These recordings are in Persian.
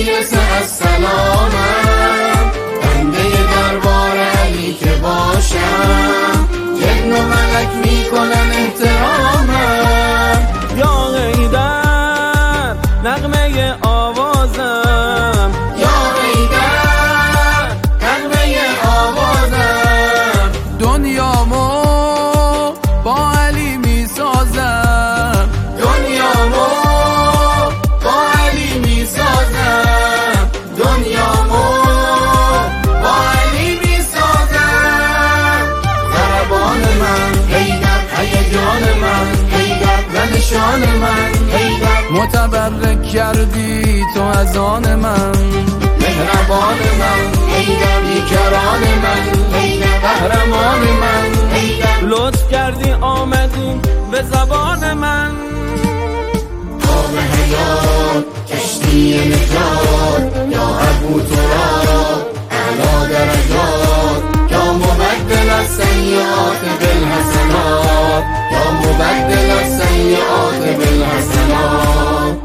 میرسه از سلامم، بنده دربار علی که باشم، جن و ملک میکنن احترامم. یا حیدر نغمه آوازم، یا حیدر نغمه آوازم، دنیامو با علی میسازم، دنیامو با علی میسازم، دنیامو با علی میسازم. ضربان من حیدر، هیجان من حیدر، و نشان من حیدر. متبرک کردی تو از آن من، مهربان من حیدر، بیکران من حیدر، قهرمان من حیدر. لطف کردی آمدی به زبان من، آب حیات کشتی نجات، یا ابو تراب اعلی درجات، یا مبدل السیئات بالحسنات، یا مبدل السیئات بالحسنات.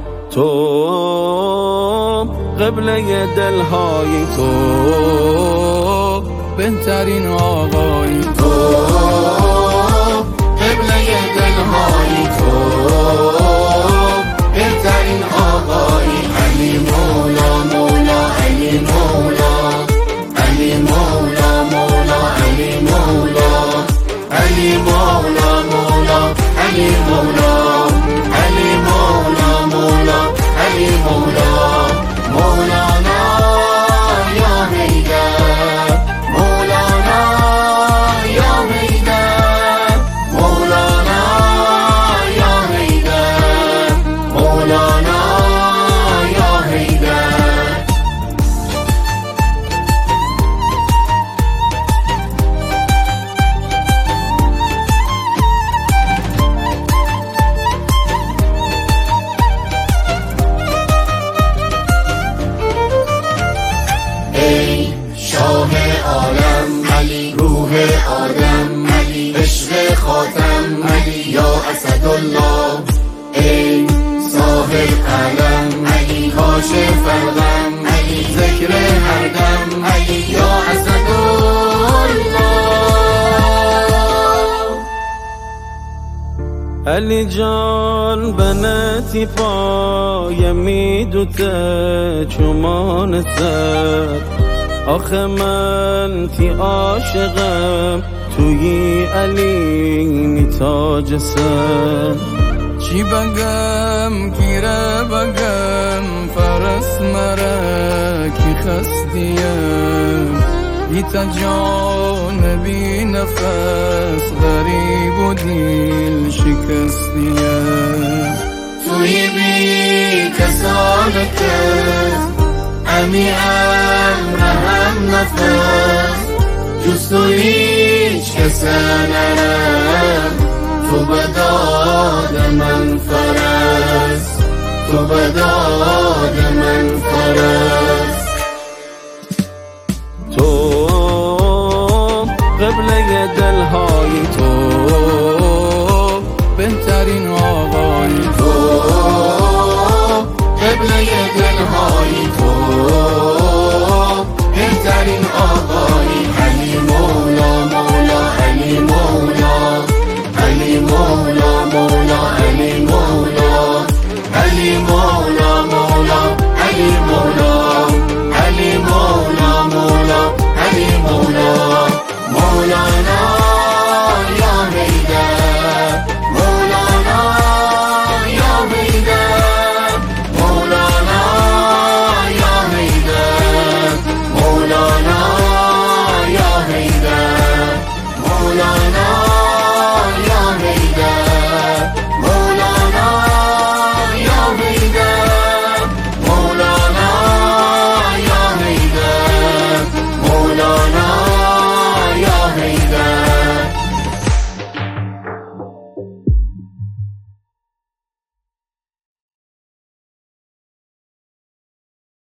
تو قبله دلهای تو، بهترین آقای تو قبله دلهای تو، بهترین آقایی. علی مولا مولا علی مولا، علی مولا مولا علی مولا، علی مولا مولا علی مولا، علی مولا مولا علی مولا. مولانا یا حیدر، مولانا یا حیدر، مولانا یا حیدر، مولانا یا حیدر. ای شاه عالم علی، روح آدم علی، عشق خاتم علی، یا اسدالله. ای صاحب علم علی، کاشف الغم علی، ذکر هر دم علی، یا اسدالله. علی جان بنتی پای میدوته چمان سر، آخه من تی عاشقم توی علی میتاج سر. چی بگم گیره بگم فرس مره کی خستیم، ایتا جان بی نفس غریب و دیل شکستیم. توی بی کسان کس امی امر هم نفس، جز تو هیچ کسه نرم، تو به داد من فرس، تو به داد من فرس. تو قبله دلهای تو، بهترین